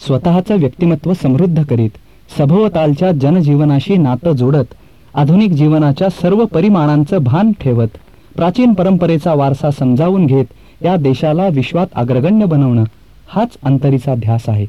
स्वतःचं व्यक्तिमत्व समृद्ध करीत, सभोवतालच्या जनजीवनाशी नातं जोडत, आधुनिक जीवनाच्या सर्व परिमाणांचं भान ठेवत, प्राचीन परंपरेचा वारसा समजावून घेत या देशाला विश्वात अग्रगण्य बनवणं हाच अंतरीचा ध्यास आहे.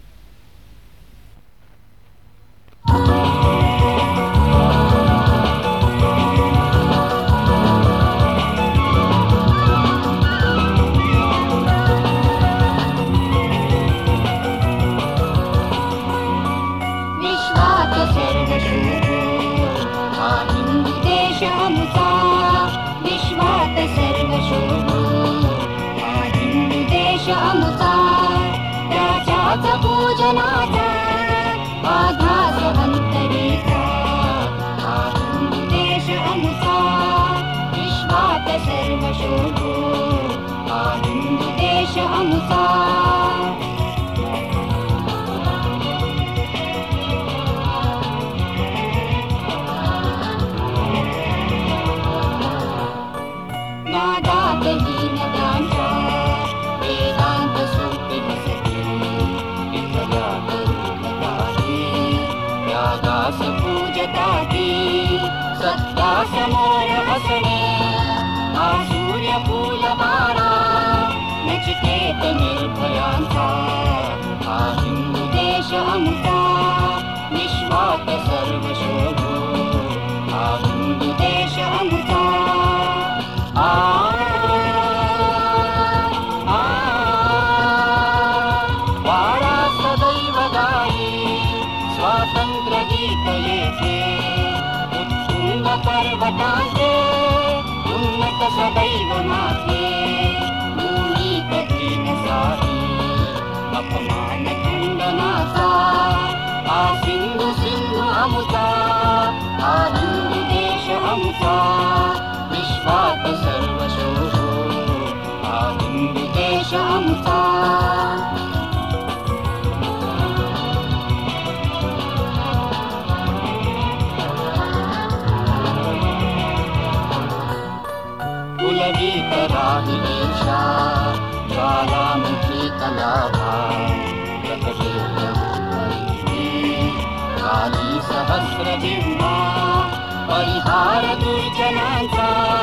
परिहार दुर्जनांचा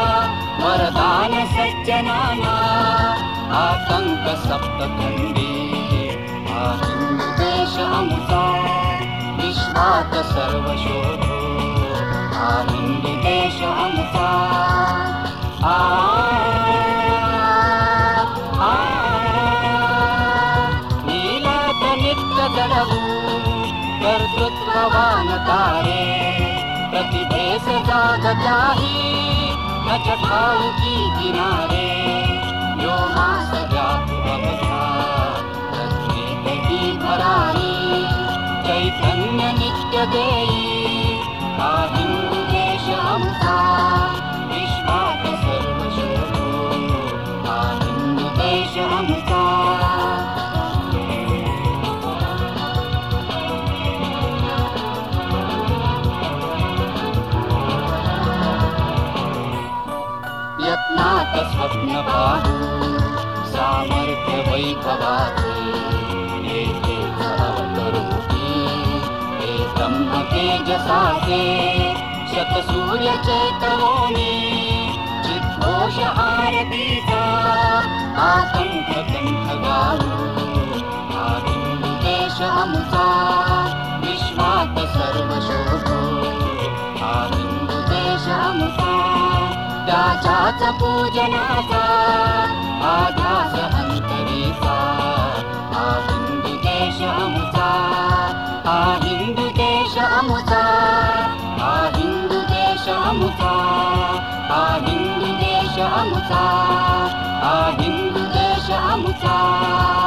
वरदान सज्जनाना आतंक सप्तखंडी हा हिंदू देश आमचा विश्वात सर्व शोधो हा हिंदू देश आमचा नीलात नित्य जडवू कर्तृत्ववान तारे प्रतिभेस जागत्याही न चढाऊ की किनारे यो मास जातु अवधा प्रत्येक भरारी चैतन्य नित्य देई हा हिंदू देश आमचा विश्वात सर्व शोधो हा हिंदू देश आमचा यत्नात स्वप्न पाहू सामर्थ्य वैभवाचे येथे अवतरुकी हे ब्रह्म तेजसाचे शतसूर्य चैतवोनी चिद्घोष आरतीचा आकंठ कंठ गाऊ हा हिंदू देश आमचा विश्वात सर्व शोधो हा हिंदू देश आमचा त्याच्याच पूजनाचा आधास अंतरीचा हा हिंदू देश आमचा हा हिंदू देश आमचा हा हिंदू देश आमचा हा हिंदू देश आमचा हा हिंदू देश आमचा